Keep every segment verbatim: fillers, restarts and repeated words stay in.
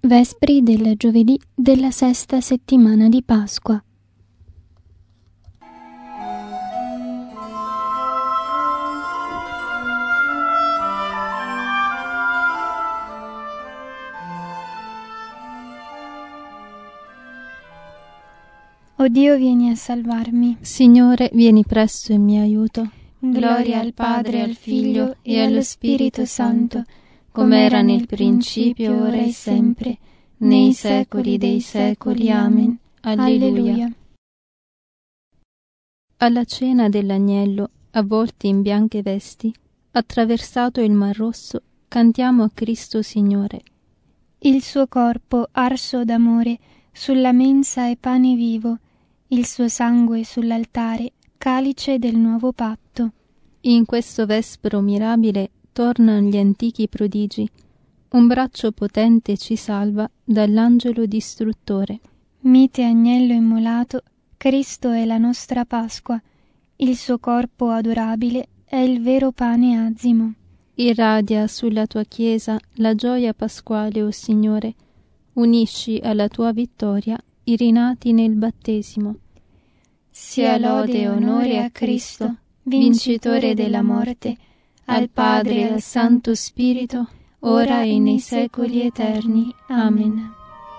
Vespri del giovedì della sesta settimana di Pasqua. O Dio, vieni a salvarmi. Signore, vieni presto in mio aiuto. Gloria al Padre, al Figlio e allo Spirito Santo, come era nel principio, ora e sempre, nei secoli dei secoli. Amen. Alleluia. Alla cena dell'agnello, avvolti in bianche vesti, attraversato il Mar Rosso, cantiamo a Cristo Signore. Il suo corpo arso d'amore sulla mensa è pane vivo, il suo sangue sull'altare, calice del nuovo patto. In questo vespro mirabile tornano gli antichi prodigi. Un braccio potente ci salva dall'angelo distruttore. Mite agnello immolato, Cristo è la nostra Pasqua. Il suo corpo adorabile è il vero pane azimo. Irradia sulla tua Chiesa la gioia pasquale, o Signore. Unisci alla tua vittoria i rinati nel battesimo. Sia lode e onore a Cristo, vincitore della morte, al Padre e al Santo Spirito, ora e nei secoli eterni. Amen.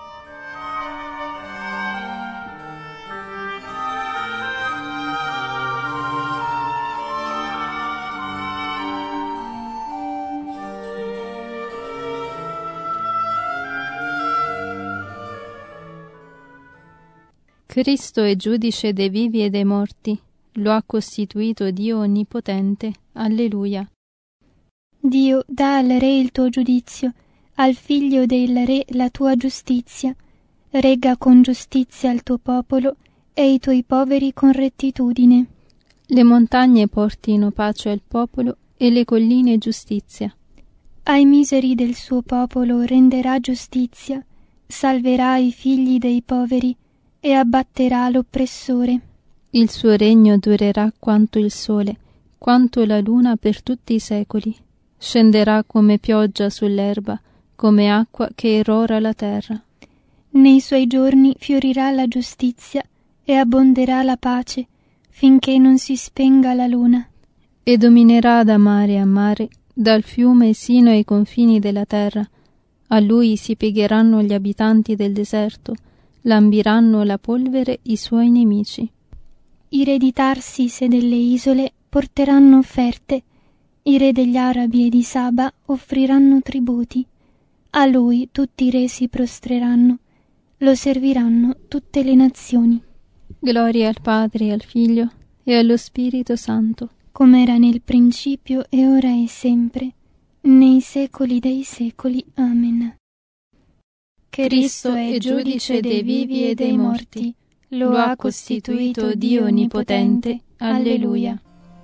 Cristo è giudice dei vivi e dei morti, lo ha costituito Dio Onnipotente. Alleluia. Dio, dà al Re il tuo giudizio, al Figlio del Re la tua giustizia. Regga con giustizia il tuo popolo e i tuoi poveri con rettitudine. Le montagne portino pace al popolo e le colline giustizia. Ai miseri del suo popolo renderà giustizia, salverà i figli dei poveri e abbatterà l'oppressore. Il suo regno durerà quanto il sole, quanto la luna per tutti i secoli. Scenderà come pioggia sull'erba, come acqua che erora la terra. Nei suoi giorni fiorirà la giustizia e abbonderà la pace, finché non si spenga la luna. E dominerà da mare a mare, dal fiume sino ai confini della terra. A lui si piegheranno gli abitanti del deserto, lambiranno la polvere i suoi nemici. I re di Tarsis e delle isole porteranno offerte, i re degli Arabi e di Saba offriranno tributi. A lui tutti i re si prostreranno, lo serviranno tutte le nazioni. Gloria al Padre, al Figlio e allo Spirito Santo, come era nel principio e ora e sempre, nei secoli dei secoli. Amen. Cristo è giudice dei vivi e dei morti, lo ha costituito Dio Onnipotente. Alleluia.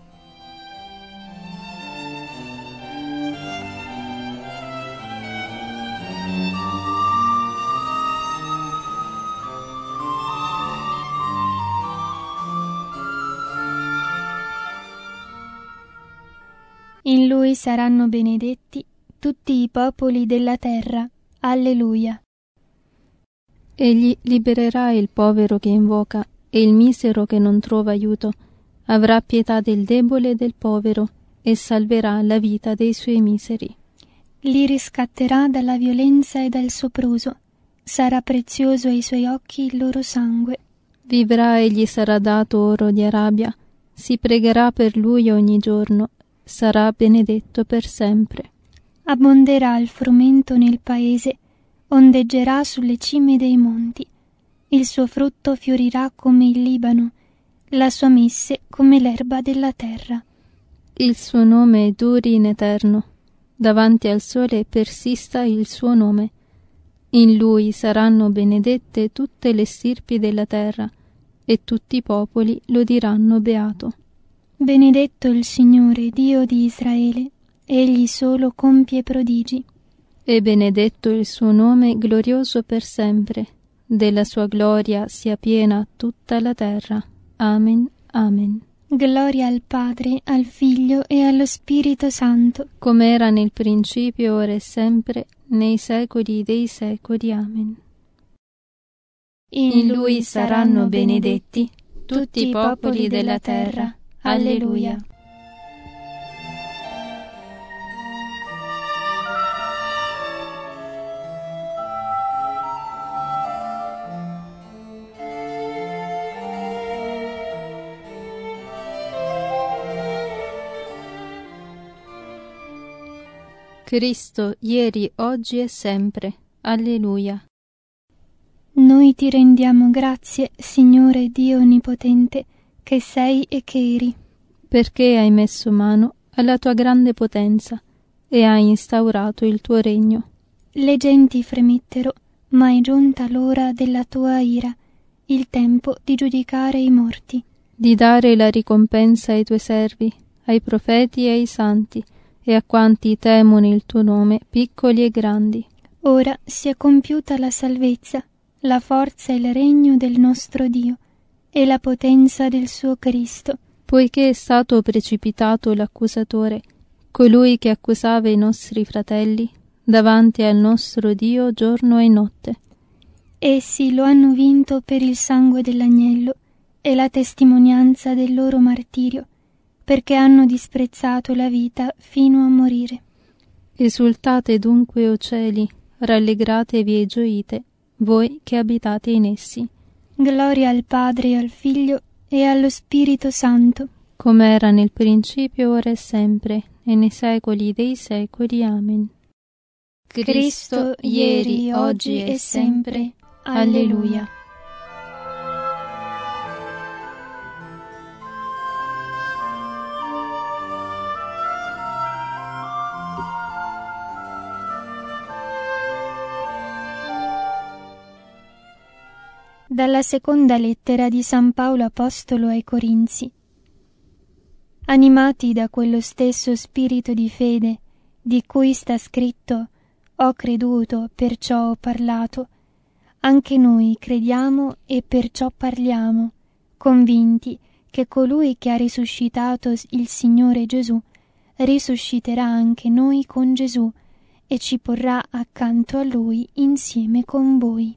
In lui saranno benedetti tutti i popoli della terra. Alleluia. Egli libererà il povero che invoca e il misero che non trova aiuto. Avrà pietà del debole e del povero e salverà la vita dei suoi miseri. Li riscatterà dalla violenza e dal sopruso. Sarà prezioso ai suoi occhi il loro sangue. Vivrà e gli sarà dato oro di Arabia. Si pregherà per lui ogni giorno. Sarà benedetto per sempre. Abbonderà il frumento nel paese, ondeggerà sulle cime dei monti. Il suo frutto fiorirà come il Libano, la sua messe come l'erba della terra. Il suo nome duri in eterno, davanti al sole persista il suo nome. In lui saranno benedette tutte le stirpi della terra, e tutti i popoli lo diranno beato. Benedetto il Signore, Dio di Israele, egli solo compie prodigi. E benedetto il suo nome glorioso per sempre, della sua gloria sia piena tutta la terra. Amen, amen. Gloria al Padre, al Figlio e allo Spirito Santo, come era nel principio, ora e sempre, nei secoli dei secoli. Amen. In Lui saranno benedetti tutti i popoli della terra. Alleluia. Cristo, ieri, oggi e sempre. Alleluia. Noi ti rendiamo grazie, Signore Dio Onnipotente, che sei e che eri, perché hai messo mano alla tua grande potenza e hai instaurato il tuo regno. Le genti fremettero, ma è giunta l'ora della tua ira, il tempo di giudicare i morti, di dare la ricompensa ai tuoi servi, ai profeti e ai santi, e a quanti temono il tuo nome, piccoli e grandi. Ora si è compiuta la salvezza, la forza e il regno del nostro Dio, e la potenza del suo Cristo. Poiché è stato precipitato l'accusatore, colui che accusava i nostri fratelli, davanti al nostro Dio giorno e notte. Essi lo hanno vinto per il sangue dell'agnello e la testimonianza del loro martirio, perché hanno disprezzato la vita fino a morire. Esultate dunque, o cieli, rallegratevi e gioite, voi che abitate in essi. Gloria al Padre e al Figlio e allo Spirito Santo, come era nel principio, ora e sempre, e nei secoli dei secoli. Amen. Cristo, ieri, oggi e sempre. Alleluia. Dalla seconda lettera di San Paolo Apostolo ai Corinzi. Animati da quello stesso spirito di fede, di cui sta scritto: ho creduto, perciò ho parlato, anche noi crediamo e perciò parliamo, convinti che colui che ha risuscitato il Signore Gesù risusciterà anche noi con Gesù e ci porrà accanto a Lui insieme con voi.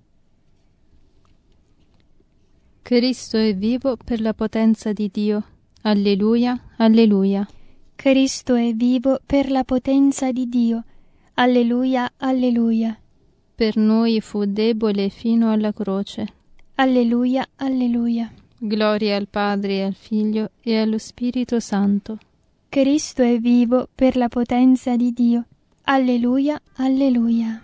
Cristo è vivo per la potenza di Dio. Alleluia, alleluia. Cristo è vivo per la potenza di Dio. Alleluia, alleluia. Per noi fu debole fino alla croce. Alleluia, alleluia. Gloria al Padre e al Figlio e allo Spirito Santo. Cristo è vivo per la potenza di Dio. Alleluia, alleluia.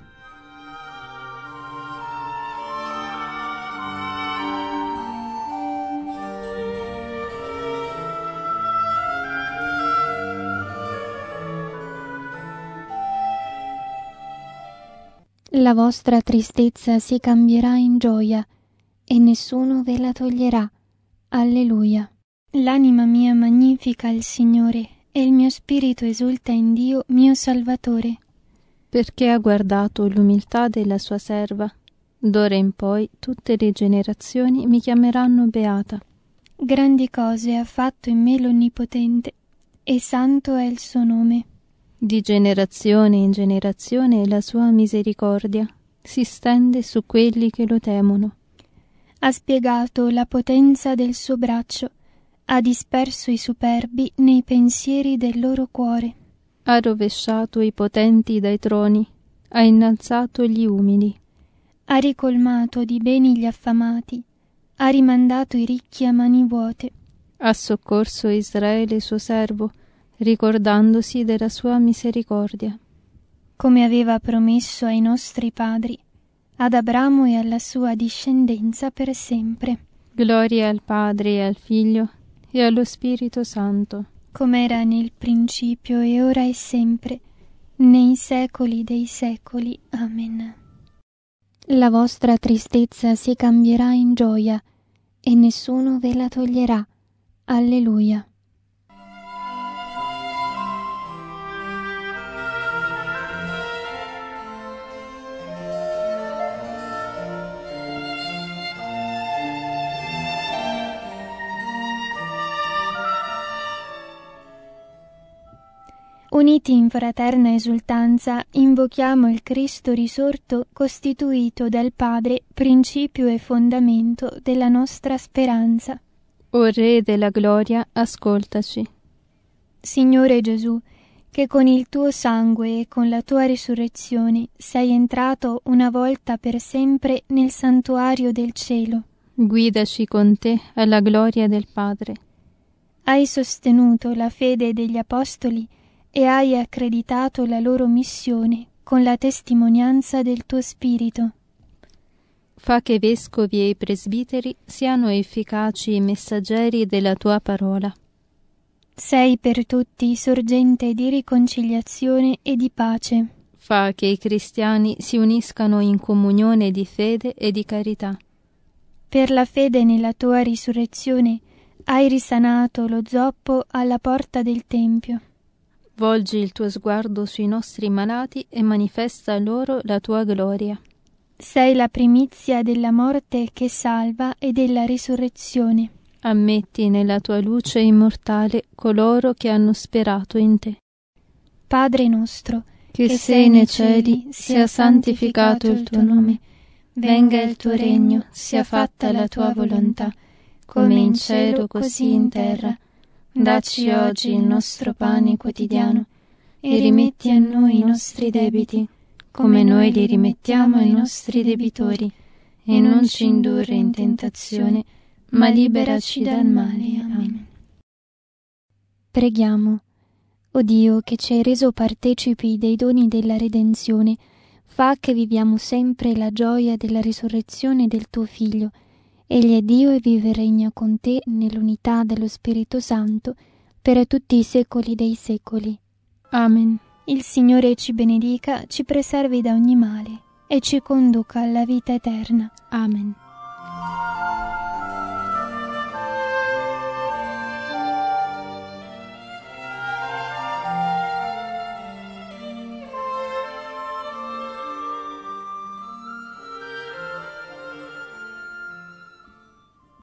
La vostra tristezza si cambierà in gioia e nessuno ve la toglierà. Alleluia. L'anima mia magnifica il Signore e il mio spirito esulta in Dio mio Salvatore, perché ha guardato l'umiltà della sua serva. D'ora in poi tutte le generazioni mi chiameranno beata. Grandi cose ha fatto in me l'Onnipotente, e santo è il suo nome. Di generazione in generazione la sua misericordia si stende su quelli che lo temono. Ha spiegato la potenza del suo braccio, ha disperso i superbi nei pensieri del loro cuore. Ha rovesciato i potenti dai troni, ha innalzato gli umili. Ha ricolmato di beni gli affamati, ha rimandato i ricchi a mani vuote. Ha soccorso Israele suo servo, ricordandosi della sua misericordia. Come aveva promesso ai nostri padri, ad Abramo e alla sua discendenza per sempre. Gloria al Padre e al Figlio e allo Spirito Santo, come era nel principio e ora e sempre, nei secoli dei secoli. Amen. La vostra tristezza si cambierà in gioia e nessuno ve la toglierà. Alleluia. Uniti in fraterna esultanza, invochiamo il Cristo risorto, costituito dal Padre, principio e fondamento della nostra speranza. O Re della gloria, ascoltaci. Signore Gesù, che con il tuo sangue e con la tua risurrezione sei entrato una volta per sempre nel santuario del cielo. Guidaci con te alla gloria del Padre. Hai sostenuto la fede degli Apostoli e hai accreditato la loro missione con la testimonianza del tuo Spirito. Fa che i vescovi e i presbiteri siano efficaci messaggeri della tua parola. Sei per tutti sorgente di riconciliazione e di pace. Fa che i cristiani si uniscano in comunione di fede e di carità. Per la fede nella tua risurrezione hai risanato lo zoppo alla porta del Tempio. Volgi il tuo sguardo sui nostri malati e manifesta loro la tua gloria. Sei la primizia della morte che salva e della risurrezione. Ammetti nella tua luce immortale coloro che hanno sperato in te. Padre nostro, che, che sei nei cieli, sia santificato il tuo nome. Venga il tuo regno, sia fatta la tua volontà, come in cielo così in terra. Dacci oggi il nostro pane quotidiano e rimetti a noi i nostri debiti, come noi li rimettiamo ai nostri debitori, e non ci indurre in tentazione, ma liberaci dal male. Amen. Preghiamo. O Dio, che ci hai reso partecipi dei doni della redenzione, fa che viviamo sempre la gioia della risurrezione del tuo Figlio. Egli è Dio e vive e regna con te nell'unità dello Spirito Santo per tutti i secoli dei secoli. Amen. Il Signore ci benedica, ci preservi da ogni male e ci conduca alla vita eterna. Amen.